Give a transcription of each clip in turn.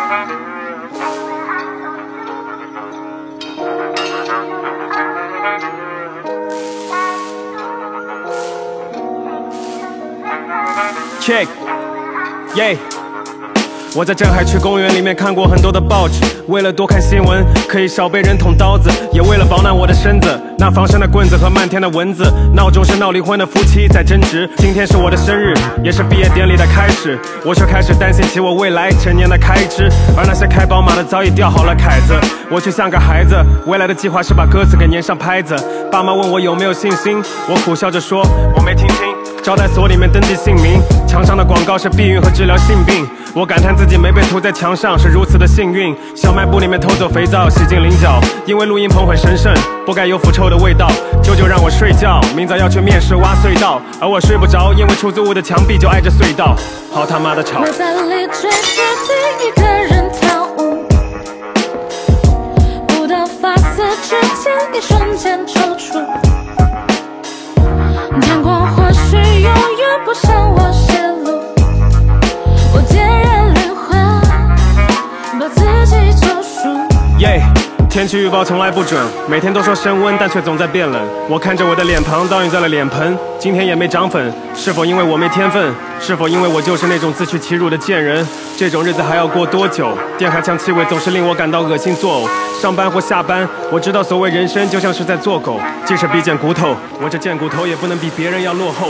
Check， 耶！我在镇海区公园里面看过很多的报纸，为了多看新闻，可以少被人捅刀子，也为了保暖我的身子。那防身的棍子和漫天的蚊子，闹钟是闹离婚的夫妻在争执。今天是我的生日，也是毕业典礼的开始，我却开始担心起我未来成年的开支。而那些开宝马的早已吊好了凯子，我却像个孩子，未来的计划是把歌词给粘上拍子。爸妈问我有没有信心，我苦笑着说我没听清。招待所里面登记姓名，墙上的广告是避孕和治疗性病。我感叹自己没被涂在墙上是如此的幸运。小卖部里面偷走肥皂洗进菱角，因为录音棚很神圣，不该有腐臭的味道。舅舅让我睡觉，明早要去面试挖隧道，而我睡不着，因为出租屋的墙壁就挨着隧道。好他妈的吵！ 我在离追之地一个人跳舞，舞蹈发丝之间一瞬间抽搐。天光或许永远不向我泄露，我点燃灵魂，把自己救赎。 耶！天气预报从来不准，每天都说升温，但却总在变冷。我看着我的脸庞倒映在了脸盆，今天也没长粉，是否因为我没天分？是否因为我就是那种自取其辱的贱人？这种日子还要过多久？电焊枪气味总是令我感到恶心作呕。上班或下班，我知道所谓人生就像是在做狗，即使比捡骨头，我这贱骨头也不能比别人要落后。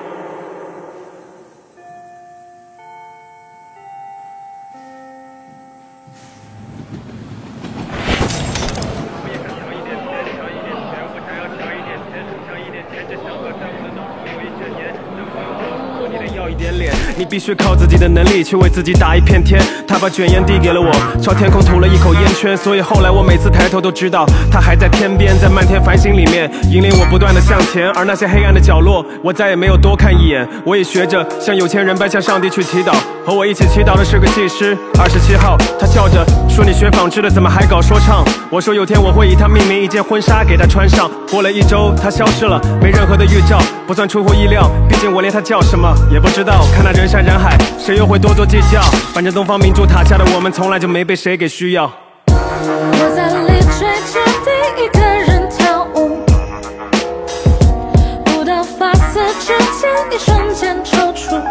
你必须靠自己的能力去为自己打一片天。他把卷烟递给了我，朝天空吐了一口烟圈，所以后来我每次抬头都知道他还在天边，在漫天繁星里面引领我不断的向前。而那些黑暗的角落，我再也没有多看一眼。我也学着像有钱人般向上帝去祈祷，和我一起祈祷的是个技师，27号。他笑着说：“你学纺织的怎么还搞说唱？”我说：“有天我会以他命名一件婚纱给他穿上。”过了1周，他消失了，没任何的预兆，不算出乎意料，毕竟我连他叫什么也不知道。看那人山人海，谁又会多做计较？反正东方明珠塔下的我们从来就没被谁给需要。 我在离追之地一个人跳舞，舞蹈发丝之间一瞬间抽搐。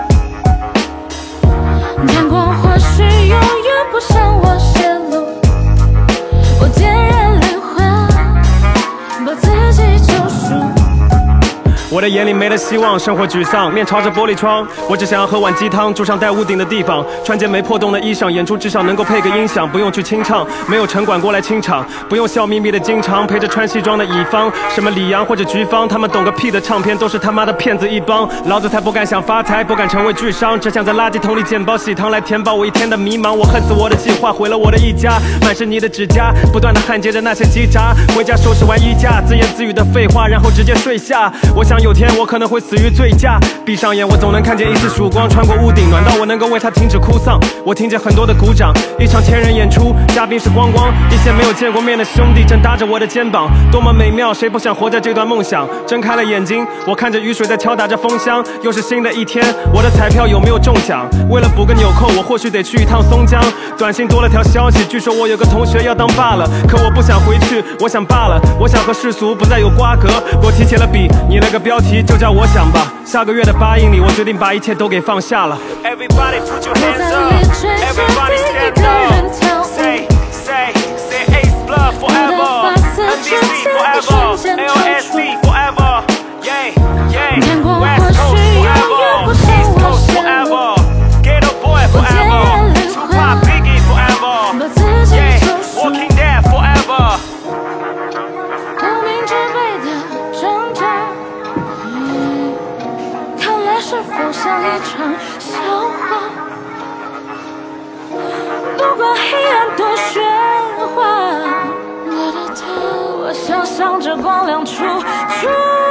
天光或许永远不向我泄露，我点燃灵魂，把自己救赎。 我的眼里没了希望，生活沮丧，面朝着玻璃窗，我只想要喝碗鸡汤，住上带屋顶的地方，穿件没破洞的衣裳，演出至少能够配个音响，不用去清唱，没有城管过来清场，不用笑眯眯的经常陪着穿西装的乙方，什么李阳或者菊芳，他们懂个屁的唱片都是他妈的骗子一帮，老子才不敢想发财，不敢成为巨商，只想在垃圾桶里捡包喜糖来填饱我一天的迷茫。我恨死我的计划，毁了我的一家，满是你的指甲，不断的焊接着那些机闸，回家收拾完衣架，自言自语的废话，然后直接睡下。我想有天我可能会死于醉驾，闭上眼我总能看见一丝曙光穿过屋顶，暖到我能够为他停止哭丧。我听见很多的鼓掌，一场千人演出，嘉宾是光光，一些没有见过面的兄弟正搭着我的肩膀，多么美妙，谁不想活在这段梦想？睁开了眼睛，我看着雨水在敲打着风箱，又是新的一天，我的彩票有没有中奖？为了补个纽扣，我或许得去一趟松江。短信多了条消息，据说我有个同学要当爸了，可我不想回去，我想罢了，我想和世俗不再有瓜葛。我提起了笔，你那个标题就叫我想吧。下个月的8英里，我决定把一切都给放下了。Everybody put your hands up, everybody stand up. Say Ace Blood forever, NBC forever, LSD forever, yeah yeah. West Coast forever, East Coast forever, Ghetto Boy forever, Tupac Biggie forever, yeah, Walking Dead forever. 无名之辈的挣扎，看来是否像一场笑话？不管黑暗多喧哗，我的头，我想向着光亮处。